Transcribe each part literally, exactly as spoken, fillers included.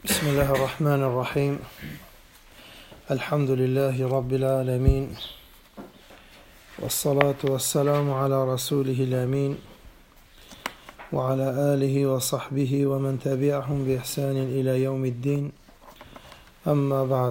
بسم الله الرحمن الرحيم. الحمد لله رب العالمين، والصلاة والسلام على رسوله الأمين وعلى آله وصحبه ومن تبعهم بإحسان إلى يوم الدين. أما بعد،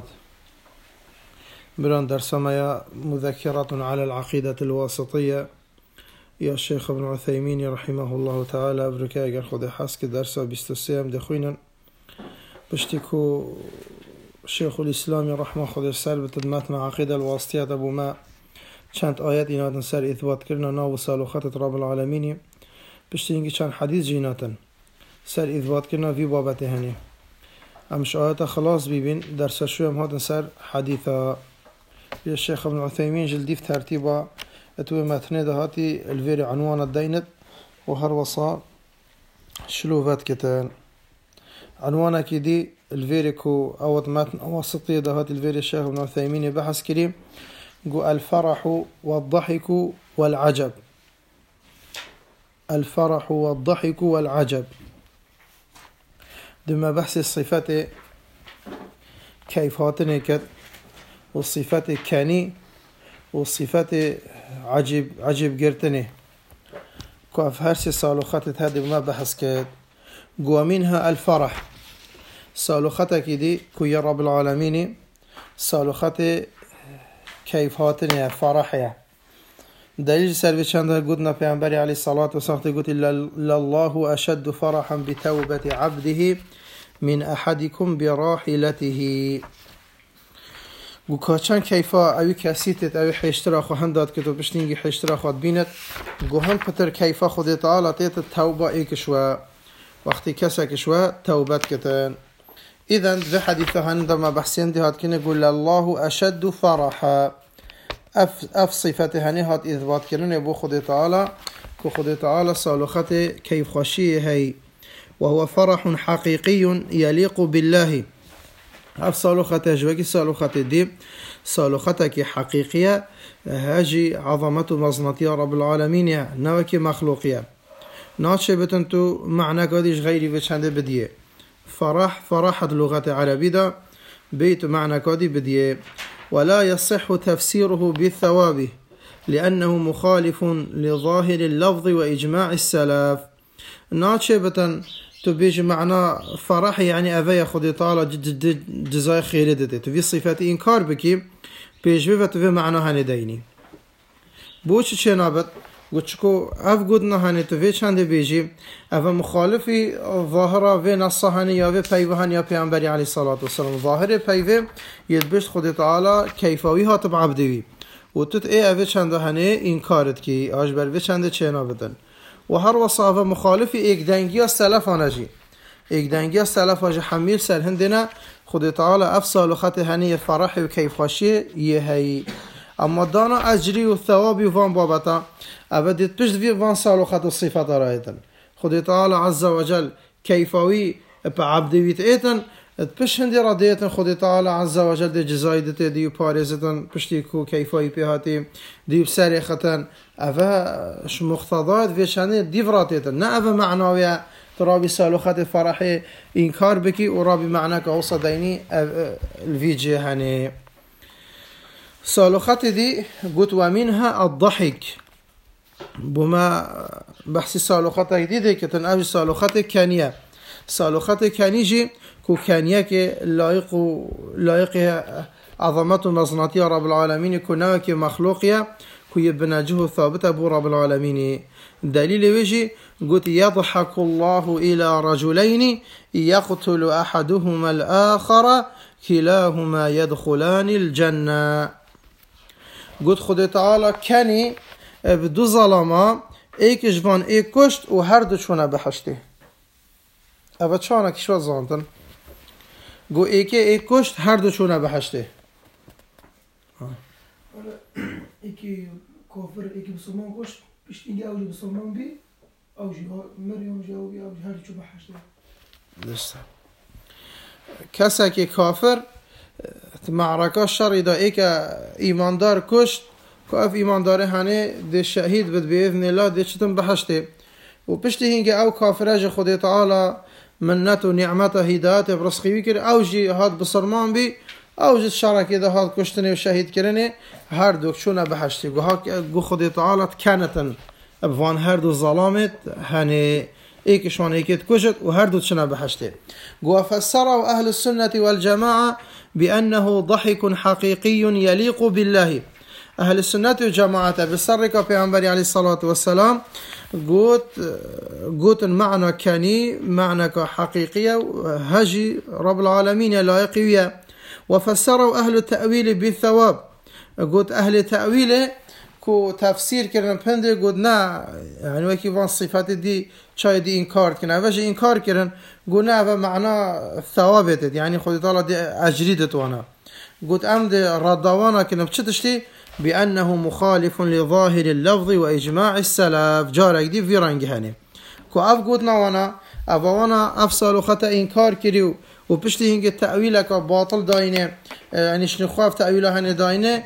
بران درسمايا مذكرة على العقيدة الواسطية يا الشيخ ابن عثيمين رحمه الله تعالى بركاء خود حسك درس بستسيام دخوينا بشتكو شيخ الإسلام رحمه خود السر بتدمات مع عقيدة الواسطية أبو ما چند آيات إناتن سر إثبات كرنا ناو سالوخات رب العالمين بشتينجي چند حديث جيناتن سر إثبات كرنا في بابته هني أمش آيات خلاص بيبين درس شو هم هاتن سر حديثا يا الشيخ ابن عثيمين جلدي في ترتيبه اتوي متنه دهاتي الفيري عنوان الدينت وهر وصا شلوفات كتان عنوانا كدي الفيري كو اوت متن وسطية دهاتي الفيري الشيخ ابن عثيمين بحث كريم قو الفرح والضحك والعجب. الفرح والضحك والعجب دم بحث الصفات كيف هاتنكت والصفات كاني والصفات عجيب عجيب قرتني كاف هرسي صالوخات هذه ما بحث كد قوى منها الفرح صالوخاتك دي كو يا رب العالمين صالوخات كيف هاتني فرحية دليل سلبي شانده قدنا پیغمبر عليه الصلاة والسلام قلت لله أشد فرحا بتوبة عبده من أحدكم براحلته وكاشان كيفا أوي كاسيتت أوي حيشترا خو هنداد كتو بشنينجي حيشترا خو بينت قوهم بتر كيفا خود تعالى تيت التوبة إيك شوا وقت كسك شوا توبت كتان. إذن ذي حديثة عندما بحسين دي هات كنا يقول الله أشد فرحا أف, أف صفته هني هات إثبات كرن يبو خود تعالى كو خود تعالى صالوخت كيف خشيه هي وهو فرح حقيقي يليق بالله. أف صالوخته جواكي صالوخته دي صالوختك حقيقية هاجي عظمة مزنطية رب العالمين نوكي مخلوقية ناتشي بتنتو معنى قاديش غيري بچنده بديه فرح فرحة اللغة العربية دا بيت معنى قادي بديه ولا يصح تفسيره بالثواب لأنه مخالف لظاهر اللفظ وإجماع السلف. ناتشي بتن تبيج معنى فرح يعني أذى خدي تعالى جزاء خير دته تبي صفات إنكار بكي بيج بيفت في معنى هنديني بوش شنابت قلتشكو أف قدنا هني تبي شند بيجي أف مخالفي ظاهرة في نصهني يا في بيفهن يا بيعنبري عليه الصلاة والسلام ظاهر بيفه يدبش خدي تعالى كيفويها تبع عبدي وتت إيه أف شند هني إنكارت كي أجبر في شند شنابتن و هر وصافه مخالفی ایک دنگی از سلف آنجی ایک دنگی از سلف آنجی حمیل سر هندنا خود تعالی افصال و خط هنی فرح و کیف خاشی یه هی اما دانا اجری و ثوابی و وان بابتا ابدیت پشت وی وان سال و خط و صفات رایتن خود تعالی عز و جل کیفاوی با عبدویت ایتن پشت هندی را دیتن خود تعالی عز و جل دی جزای دیت دیو پارزتن پشتی کو کیفایی پیهاتی دیو سری ختن أفا ش مقتضات في شأن ديفراتيتن نا أفا معناوية ترابي سالوخات فرحي إنكار بكي ورابي معناك أوصى ديني الفيجي هاني سالوخات دي قلت ومنها الضحك بما بحث سالوخات دي دي كتن أفي سالوخات كانية سالوخات كانيجي كو كانية كي لايق لايق عظمة مزناتية رب العالمين كناك مخلوقية يبناجه ثابت أبو رب العالمين. دليل وجي قلت يضحك الله إلى رجلين يقتل أحدهما الآخر كلاهما يدخلان الجنة. قلت خد تعالى كاني بدو ظلما ايك جوان ايك كشت و هر دو چونه بحشته ابا چانا کشوات زانتن قو ايك ايك كشت هر دو چونه بحشته ايكي كافر ايكي بسلمان قش بيش ايجي اوجي بسلمان بي اوجي مريم جاوبي اوجي هاري شو بحشته لسه كساكي كافر معركة شر دا ايكا ايماندار كشت كاف ايماندار هاني دي الشهيد بد بإذن الله دي شتم بحشته و پشتی هنگه او کافره خود تعالی منت و نعمت هدایت برسخیوی کرد او جی هاد بسرمان بی او جی شرکی ده هاد کشتنی و شهید کرنی هر دو چونه بحشتی گو خود تعالی کنتن ابوان هر دو ظلامت هنی ایکشون ایکت کشت و هر دو چونه بحشتی گو فسره اهل السنة والجماعة بأنه ضحك حقيقي يليق بالله. أهل السنة والجماعة بسرك پیغمبر عليه الصلاة والسلام قوت قوت معنى كاني معنى حقيقية هجي رب العالمين لايقية. وفسروا أهل التأويل بالثواب قوت أهل التأويل كو تفسير كرن پنده قوت نا يعني وكي وان صفات دي چای دي انكار كنا وجه انكار كرن قونا و معنى ثوابت يعني خود تعالى دي اجريدت وانا قوت امد ردوانا كنا بچتشتي بأنه مخالف لظاهر اللفظ وإجماع السلف جارك دي في رنجهاني كو اف قوت نوانا افوانا افصل خطأ انكار كريو وبشتي هنگ تأويلك باطل داينه يعني شنخواف تأويله هنه داينه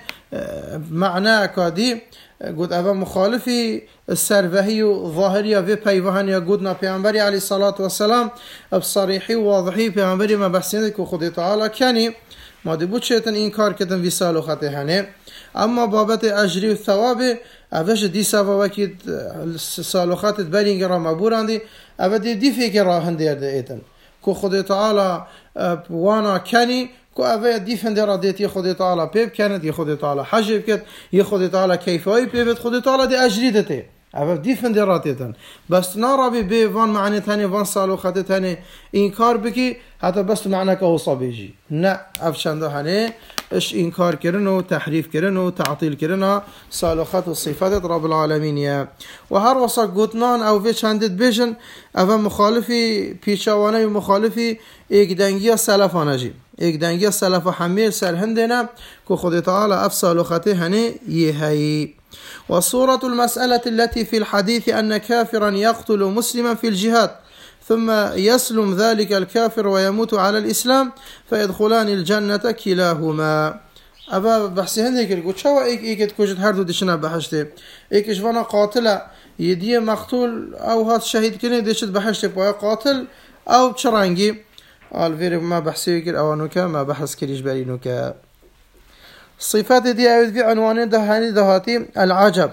معناه كادي قد أبا مخالفي السرفهي ظاهرية في بيوهن يا قدنا بيعنبري عليه الصلاة والسلام بصريحي وواضحي بيعنبري ما بحسينك وخذي تعالى كاني ما دي بود شيطان إنكار كتن في سالو خطيهاني أما بابت أجري والثواب أفش دي سوا وكيد سالو خطت بلين قرام أبوران دي أبا دي دي فيك راهن دير ديتن كو خذي تعالى وانا كاني كو أفا ديفن دي راديت يخذي تعالى بيب كانت يخذي تعالى حجب كت يخذي تعالى كيفاي بيبت خذي تعالى دي أجريدته أفا ديفن دي راديتن بس نارا بي وان معني تاني وان سالو خطي تاني إنكار بكي حتى بس معنى كوصا بيجي نا أفشان ده هني إش إنكار كرنو تحريف كرنو تعطيل كرنا سالو خط الصفات رب العالمين يا وهر وصا قوتنان أو في شاندد بيجن أفا مخالفي بيشاواني ومخالفي إيقدنجي سلفانا جي إيقدنجي سلف حمير سرهندنا كو خد تعالى أفصل خطي هني يهي. وصورة المسألة التي في الحديث أن كافرا يقتل مسلما في الجهاد ثم يسلم ذلك الكافر ويموت على الإسلام فيدخلان الجنة كلاهما. أبا بحثي هنديك القول شو إيك إيك تكوجد هردو ديشنا بحشته إيك إشوانا قاتلة يديه مقتول أو هات شهيد كني ديشت بحشته بويا قاتل أو تشرانجي الفير ما بحثي كر أو نوكا ما بحث كريش بري نوكا. صفات دي أعود في عنوان دهاني دهاتي العجب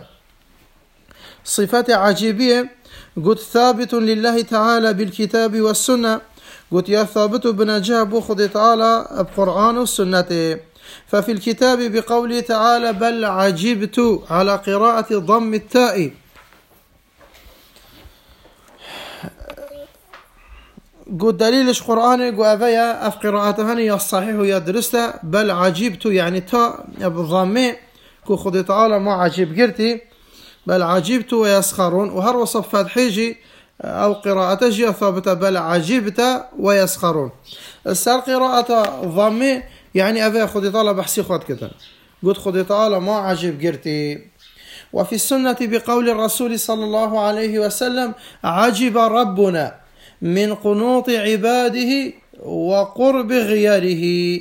صفات عجيبية قد ثابت لله تعالى بالكتاب والسنة قد يا ثابت بنجاب خد تعالى القرآن والسنة. ففي الكتاب بقوله تعالى بل عجبت على قراءة ضم التاء قد دليلش قرآن قوافيا أف قراءتهن يا الصحيح يا درسته بل عجبت يعني تاء بضمه كو خد تعالى ما عجب قرتي بل عجبت ويسخرون وهر وصف فتحيجي أو قراءة جي ثابتة بل عجبت ويسخرون. السر قراءة ضمه يعني أفا خد تعالى بحسي خد كتن قد خد تعالى ما عجب قرتي. وفي السنة بقول الرسول صلى الله عليه وسلم عجب ربنا من قنوط عباده وقرب غيره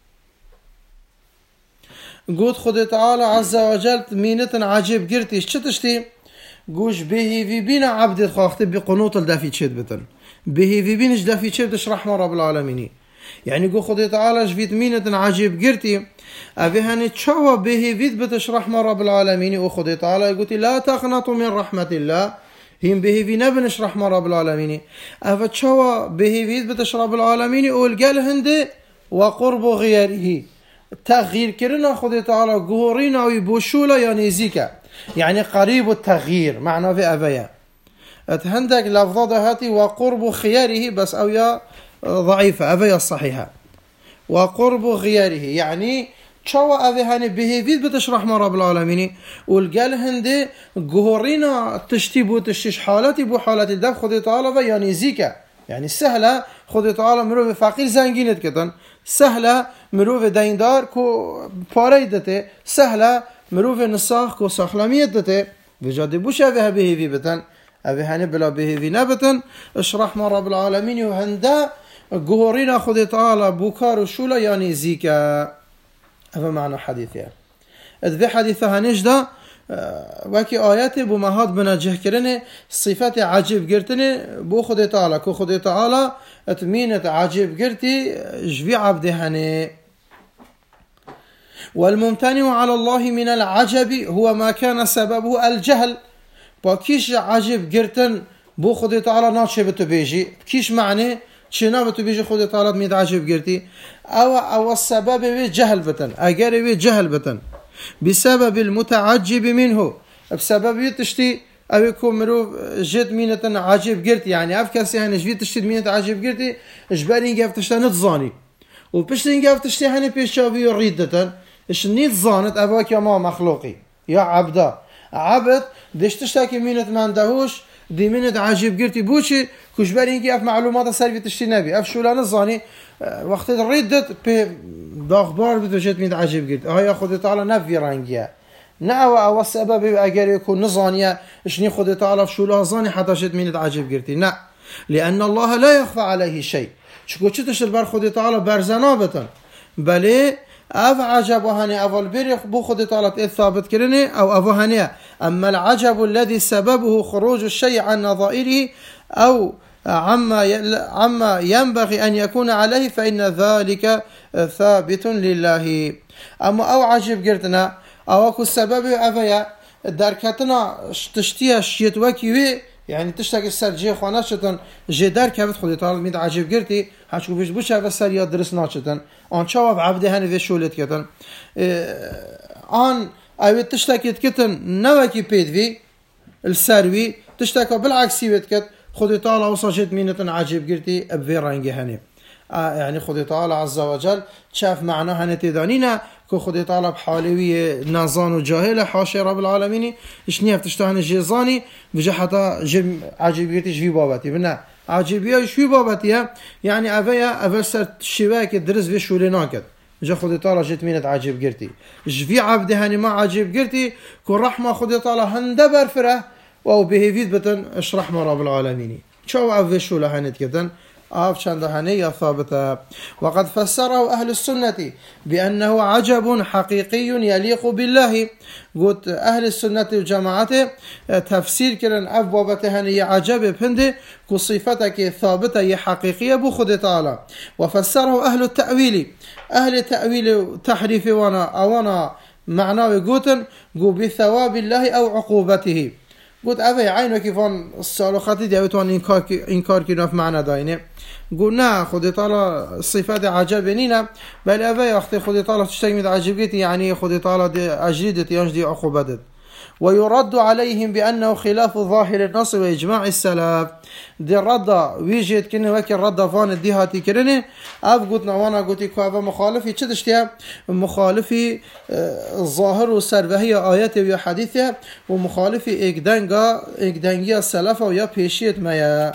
قد خد تعالى عز وجل مينة عجب قرتي شتشتي قوش به في بين عبد الخاخت بقنوط الدافي تشد بتن به في بينش دافي تشد اشرح رب العالمين يعني قو خد تعالى جفيت مينة عجب قرتي أفهاني تشوى به فيت بتشرح رب العالمين وخد تعالى قلت لا تقنطوا من رحمة الله هم به في نبن اشرح رب العالمين أفتشوى به فيت بتشرح العالمين والقال هندي وقرب غيره تغيير كرنا خد تعالى قهورينا ويبوشولا يعني زيكا يعني قريب التغيير معنى في أبيا هندك لفظة هاتي وقرب خياره بس أو يا ضعيفة أبيا الصحيحة وقرب خياره يعني شو أبي هني به فيد بتشرح ما رب العالمين والقال هندي قهورينا تشتيبو تشتش حالتي بو حالتي الدف خد تعالى يعني زيكا يعني سهلة خد تعالى مروف فقير زنجينت كتن سهلة مروف ديندار كو باريدته سهلة مروف نصاخ كو سخلميت دته بجد بوش أبيها به في بتن أبيها نبلا به في نبتن اشرح ما رب العالمين وهندا قهورينا خد تعالى بوكار وشولا يعني زيكا هذا معنى حديث يعني. ذي حديثها نجدة وكي آيات بو مهاد بنجه كرنه صفات عجيب قرتنه بو خدي تعالى كو خدي تعالى اتمينة عجيب قرتي جوي عبده هنه. والممتنع على الله من العجب هو ما كان سببه الجهل. باكيش عجيب قرتن بو خدي تعالى ناتشه بتو بيجي كيش معنى چنا بتو بيجي خدي تعالى ميد عجيب قرتي او او السبب جهل بتن اگر جهل بتن بسبب المتعجب منه بسبب تشتي او يكون مروف جد مينة عجيب قرتي يعني اف كاسي هني جوي تشتي مينة عجيب قرتي اجباري نقف تشتي نتظاني وبشتي نقف تشتي هني بيشابي وريدة اش نيت ظانت اباك يا ما مخلوقي يا عبدا عبد ديش تشتاكي مينة ما عندهوش دي مينة عجيب قرتي بوشي كجباري نقف معلومات سالفة تشتي نبي اف شولان الظاني وقت الريدة باخبار بتوجد مينة عجيب قرتي هاي خدي تعالى نفي رانجيا نعوى او السبب اگر يكون نظانيا اشني خدي تعالى في شولان ظاني حتى شد مينة عجيب قرتي نا لان الله لا يخفى عليه شيء شكو تشتش البر خدي تعالى برزنابة بلي اف عجب هني اول بير بو خدي تعالى ثابت كرني او افو هني اما العجب الذي سببه خروج الشيء عن نظائره او عما عما ينبغي ان يكون عليه فان ذلك ثابت لله. اما او عجب قرتنا او اكو السبب افيا دركتنا تشتيها شيت وكي يعني تشتاق السرجي خوانا شتن جدار كبت خدي تعالى ميد عجيب قرتي حشو بيش بوش هذا السريا درس ناشتن ان شاف عبده هني في شولت كتن ان اي تشتاق كتن نوكي بيدفي السروي تشتاق بالعكس يتكت خدي تعالى وصجت مينة عجيب قرتي ابي رانجي هني يعني خدي تعالى عز وجل شاف معناها نتدانينا كو خدي تعالى بحالوية نازان وجاهلة حاشا رب العالمين اشنيها بتشتهن جيزاني بجا حتى جم عجيبيتي شوي بابتي بنا عجيبية شوي بابتي يعني افيا افل سر شواك درس في شولي ناكد بجا خدي تعالى جيت مينة عجيب قرتي جفي عبده هني ما عجيب قرتي كو رحمة خدي تعالى هندبر فره او بهيفيد بتن اش رحمة رب العالمين شو افي شولة هنت كتن آف شندهنية ثابتة. وقد فسره أهل السنة بأنه عجب حقيقي يليق بالله. قلت أهل السنة وجماعته تفسير كرن أف بابتهنية عجب بهنده كصفتك ثابتة حقيقية بخد تعالى. وفسره أهل التأويل أهل التأويل تحريف وانا أوانا معناه قوتن قو بثواب الله أو عقوبته. قلت أبي عينه كيفان الصالحات دي أبيتوان إنكار إنكار كنا في معنى داينه. قلنا خدي طالع الصفات عجبنينا بل أبي وقت خدي طالع تشتكي من عجبتي يعني خدي طالع دي أجريدتي ينجدي عقوبتت. ويرد عليهم بأنه خلاف ظاهر النص وإجماع السلف. دي الرد ويجد كنا وكي الرد فان الديهاتي كرنه أف قلتنا وانا قلتي كوابا مخالفي تشتيها مخالفي الظاهر والسربهية آياتي وحديثة ومخالفي إقدانجا إقدانجية السلف ويا بيشيت مايا.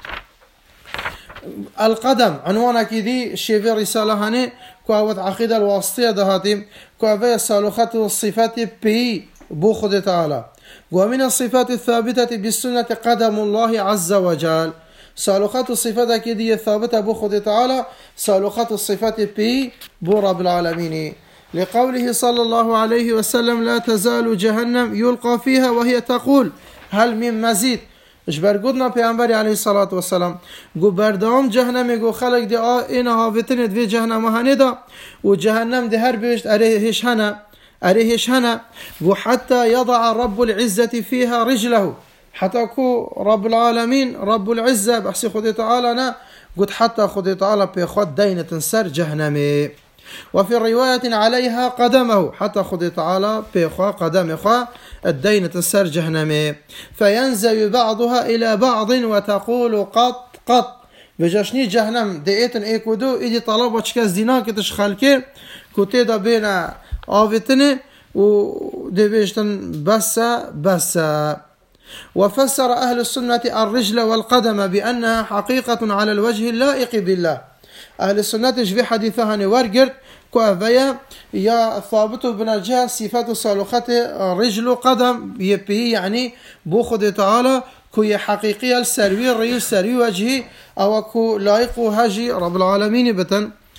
القدم عنوانك دي شيفي رسالة هاني كوابت عقيدة الواسطية دهاتي كوابا السالوخات والصفات بي بو خد تعالى. ومن الصفات الثابتة بالسنة قدم الله عز وجل. سالوخات الصفات كدية ثابتة بو خد تعالى سالوخات الصفات بي بو رب العالمين لقوله صلى الله عليه وسلم لا تزال جهنم يلقى فيها وهي تقول هل من مزيد. اجبر قدنا پیامبر عليه الصلاة والسلام قو بردام جهنم قو خلق دي آئينها فتنت في جهنم هندا وجهنم دي هر بيشت اريهش هنا اريهش هنا وحتى يضع رب العزة فيها رجله حتى كو رب العالمين رب العزة بحسي خدي تعالى نا قد حتى خدي تعالى بيخد دينة سر جهنمي. وفي رواية عليها قدمه حتى خدي تعالى بيخوا قدم خوا الدينة سر جهنمي فينزوي بعضها إلى بعض وتقول قط قط بجاشني جهنم ديئتن ايكودو ايدي طلبة چكاز ديناك تشخلكي كتيدا بين آفتني ودي بيشتن بس بس. وفسر أهل السنة الرجل والقدم بأنها حقيقة على الوجه اللائق بالله. أهل السنة جفي حديثها نورقرد كوافيا يا ثابت بنجاه صفات صالوخته رجل قدم يبي يعني بوخد تعالى كوي حقيقية السروي الرئيس سروي وجهي أو كو لايق هاجي رب العالمين بتن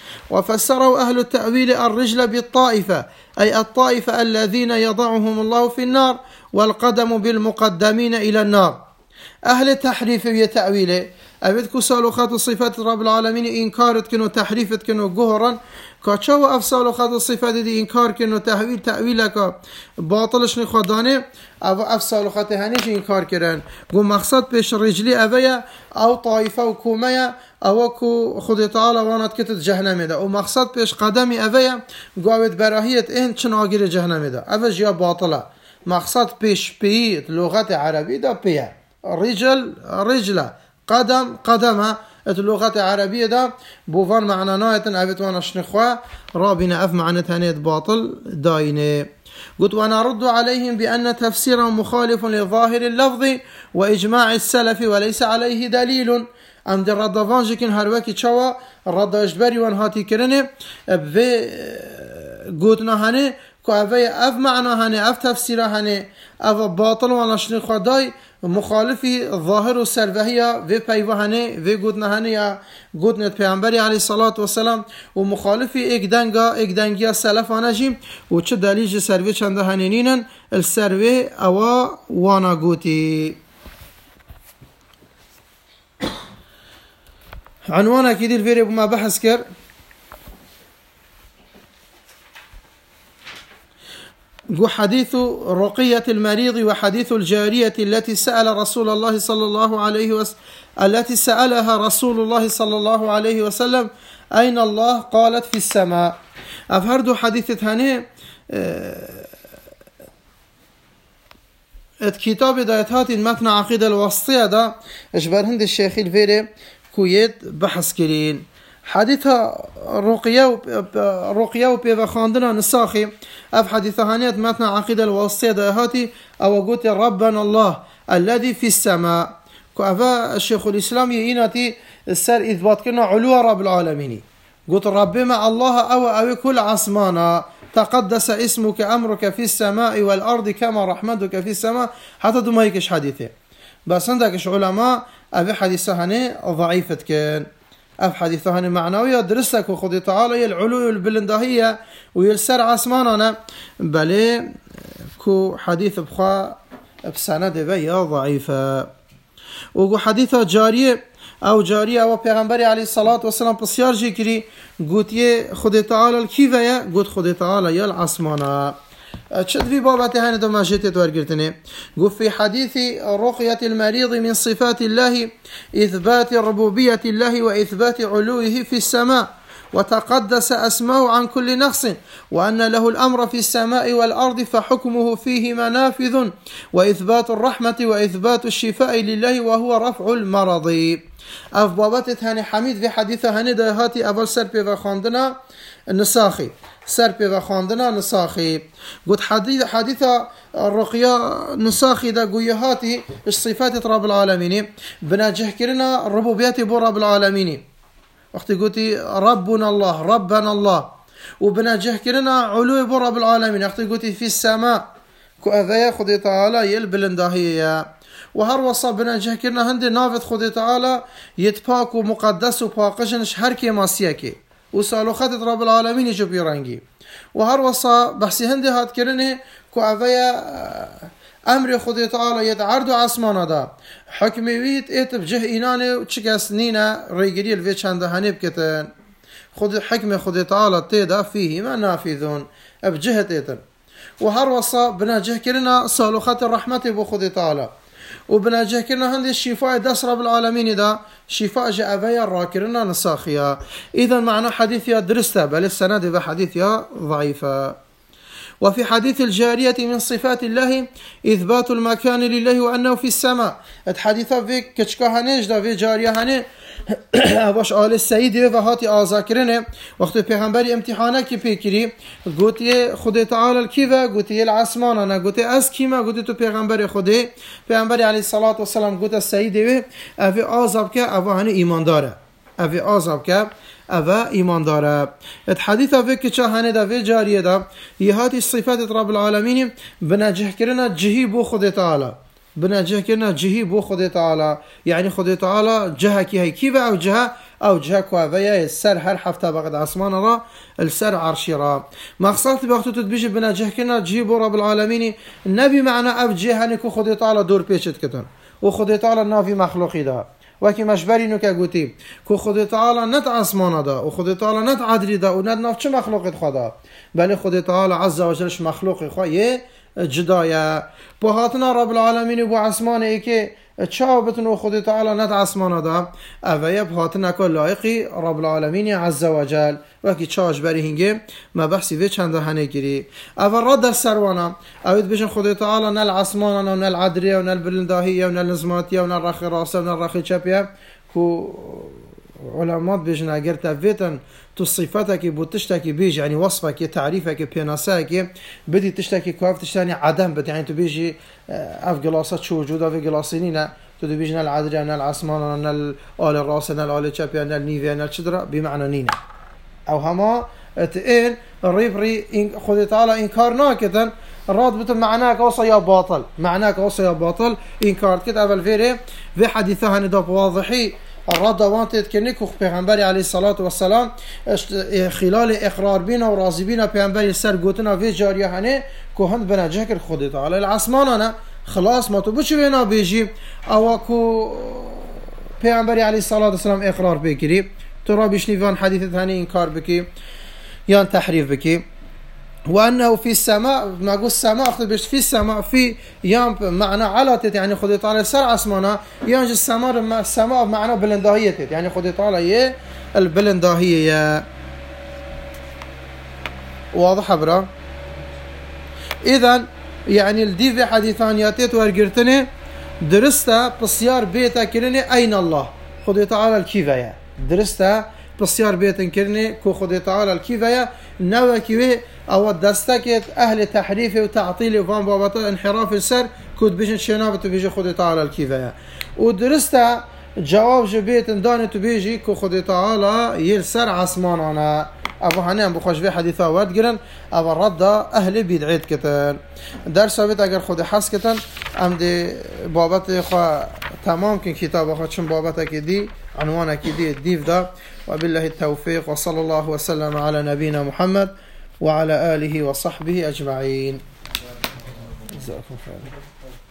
وفسروا أهل التأويل الرجل بالطائفة، أي الطائفة الذين يضعهم الله في النار، والقدم بالمقدمين إلى النار. أهل التحريف وتأويله أبدكو سالوخات الصفات رب العالمين إنكارت كنو تحريفت كنو جهرا كاتشاو أف سالوخات الصفات دي إنكار كنو تأويل تأويلك باطلش نخدانه أو أف سالوخات هنيش إنكار كرن جو مقصد بيش رجلي أبيا أو طائفة وكومية أو كو خد تعالى وانت كتت جهنم ده، ومقصد بيش قدمي أبيا جاود براهية إن شناجر جهنم ده أبا جيا باطلة. مقصد بيش بي لغة عربية ده بيا رجل رجلة قدم قدمها اللغة العربية ده بوفان معنى ناية أبتوانا شنخوا رابنا أف معنى تانية باطل داينة. قلت وانا رد عليهم بأن تفسيرهم مخالف لظاهر اللفظ وإجماع السلف وليس عليه دليل. عند الرد فانجكين هرواكي تشوا الرد اجباري وانهاتي كرنه بفي قلتنا هنه كأفي أف معنى هنه أف تفسير هنه أف باطل وانا شنخوا داي مخالفي الظاهر والسلفية في بيوهانه في قدنهانه يا قدنة پیامبری عليه الصلاة والسلام ومخالفي اقدنگا اقدنگيا سلفانه جيم وچه دليل سلفي چنده هنينين السلفي او وانا قوتي. عنوانا كده الفيري بما بحث كر جو حديث رقية المريض وحديث الجارية التي سأل رسول الله صلى الله عليه وسلم التي سألها رسول الله صلى الله عليه وسلم أين الله؟ قالت في السماء. أفهردو حديثة هنه الكتاب دايتات المتن عقيدة الوسطية دا اجبر هند الشيخ الفيري كويت بحث كرين حديثها رقية رقية وبيبا خاندنا نساخي اف حديثها هنيت متن عقيدة الوسطية دايهاتي او قلت ربنا الله الذي في السماء كأفا الشيخ الإسلام ييناتي السر إثبات كنا علو رب العالمين قلت رب مع الله أو أو كل عصمانا تقدس اسمك أمرك في السماء والأرض كما رحمتك في السماء حتى دو ما هيكش حديثه بس عندكش علماء أبي حديثها هني ضعيفة كان أف حديثها هني معنوية درسك وخذ تعالى العلو البلندهية ويلسر عصمانا بل كو حديث بخا بسند بيا ضعيفة وقو حديثة جارية او جارية او پیغمبر عليه الصلاة والسلام بسيار جيكري قوت يه خود تعالى الكيفية قوت خود تعالى يا العصمانة تشد في بابته هاني دو ما جيت تورقرتني قو في حديث رقية المريض من صفات الله إثبات ربوبية الله وإثبات علوه في السماء وتقدس أسماء عن كل نقص وأن له الأمر في السماء والأرض فحكمه فيهما نافذ وإثبات الرحمة وإثبات الشفاء لله وهو رفع المرض. أف بابتت هاني حميد في حديثة هاني دايهاتي أول سربي وخاندنا نساخي سربي وخاندنا نساخي قلت حديث حديثة الرقية نساخي دا قويهاتي الصفات رب العالمين بناجه كرنا الربوبيات بو رب العالمين وقت قلتي ربنا الله ربنا الله وبناجه كرنا علو بو رب العالمين وقت قلتي في السماء كأذيا خدي تعالى يلبلندهية وهر وصا بناجه كرنا هندي نافذ خدي تعالى يتباك ومقدس وباقشنش هركي ماسيكي وسالو خدت رب العالمين يجو بيرانجي وهر وصا بحسي هندي هات كرني كأذيا امر خدي تعالى يتعرض عصمانا دا حكمي ويت ات بجه اينانه وچك سنينه ريغري الفي چنده هنيب كتن خد حكم خدي تعالى تيدا فيه ما نافذون بجهه ات وهر وصا بناجه كرنا صالوخات الرحمه بو خدي تعالى وبناجه كرنا هندي الشفاء دس رب العالمين دا شفاء جاء بيا راكرنا نساخيا. اذا معنى حديث يا درسته بل السند بحديث يا ضعيفه. وفي حديث الجارية من صفات الله إثبات المكان لله وأنه في السماء. الحديثة في كشكهانيش دا في جارية باش آل السيد وهاتي آذاكرنه وقت پیغمبری امتحانه کی پیکری گوتی خود تعالی الکیوه گوتی العصمانه گوتی از کیما گوتی تو پیغمبر خودی پیغمبری علیه الصلاة والسلام گوت السيد و آذاب که او هنه ایمان داره او آذاب که او ایمان داره. الحديث في كشهانه دا في جاريه دا يهاتي صفات رب العالمين بنجه كرنا جهي بو خود تعالى بنجه كرنا جهي بو خود تعالى يعني خود تعالى جهه كي هي كيف او جهه او جهه كوافيه السر هر حفته بقد عثمان را السر عرشي را مقصد بوقت تو بيجي بنجه كنا جيب رب العالمين النبي معنا اف جهه نكو خدي تعالى دور بيشت كتن وخدي تعالى نافي مخلوقي دا وكي مشبري نو كغوتي كو خدي تعالى نت عثمان دا وخدي تعالى نت عدري دا ونت ناف چه مخلوق خدا بل خدي تعالى عز وجل مخلوق خو جدايا بهاتنا رب العالمين ابو عثمان اي كي تشاوبتن خدي تعالى ند عثمان دا اويا بهاتنا كل لائقي رب العالمين عز وجل وكي تشاج بري هنگه ما بحثي في چند هنه گيري اول رد السروانا اويد بيشن خدي تعالى نل عثمان ونل عدريه ونل بلنداهيه ونل نزماتيه ونل رخي راسه ونل رخي چپيه كو علماء بيجن اگر تفيتن تو صفاتك بوتشتكي بيجي يعني وصفك تعريفك بيناساك بدي تشتكي كيف تشتاني عدم بدي يعني تو بيجي اف جلاسات شو وجوده في جلاسينينا تو بيجي نال عدري نال عثمان نال آل الراس نال آل تشابي نال نيفي نال شدرا بمعنى نينا او هما اتين الريبري إن خذ تعالى انكار ناكدا راد بتم معناك اوصى يا باطل معناك اوصى يا باطل انكار كده اول فيري في حديثها ندب واضحي الرد وانتت كنيكو پیغمبر عليه الصلاة والسلام خلال اقرار بينا و راضي بينا پیغمبر سر گوتنا في جاريه هنه كو هند بنا جهكر خود تعالى العثمانانا خلاص ما تو بچو بينا بيجي او كو پیغمبر عليه الصلاة والسلام اقرار بكري ترى بيشنيفان حديث ثاني انكار بكي يان تحريف بكي وأنه في السماء ما قول السماء أخذ بيش في السماء في يام معنى علاتت يعني خدي تعالى سر عثمانه يانج السماء السماء معنى بلنداهية يعني خدي تعالى يه البلنداهية واضح برا إذن يعني الديف حديثانياتي ورقرتني درسته بسيار بيتا كرني أين الله خدي تعالى الكيفية درسته بسيار بيتا كرني كو خدي تعالى الكيفية نوى كيوي او دستكت اهل تحريف وتعطيل وفان بابطه انحراف السر كود بيجن شنابته بيجي خدي تعالى الكيفية ودرسته جواب جبيت دانت بيجي كو خدي تعالى يلسر عثمانانا ابو حنان بخوش في حديثه ورد قرن ابو رد اهل بدعيت كتن درس بيت اگر خدي حس كتن ام دي بابت خو تمام كن كتاب خو چن بابت دي عنوانك دي ديف دا وبالله التوفيق وصلى الله وسلم على نبينا محمد وعلى آله وصحبه أجمعين. جزاكم خيرا.